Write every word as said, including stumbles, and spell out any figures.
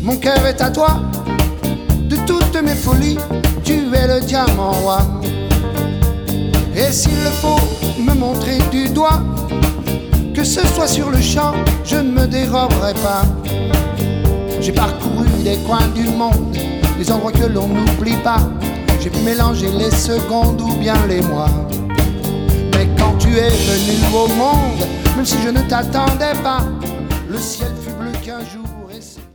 Mon cœur est à toi, de toutes mes folies, tu es le diamant roi. Et s'il le faut me montrer du doigt, que ce soit sur le champ, je ne me déroberai pas. J'ai parcouru des coins du monde, des endroits que l'on n'oublie pas. J'ai pu mélanger les secondes ou bien les mois. Mais quand tu es venu au monde, même si je ne t'attendais pas, le ciel fut bleu qu'un jour et c'est...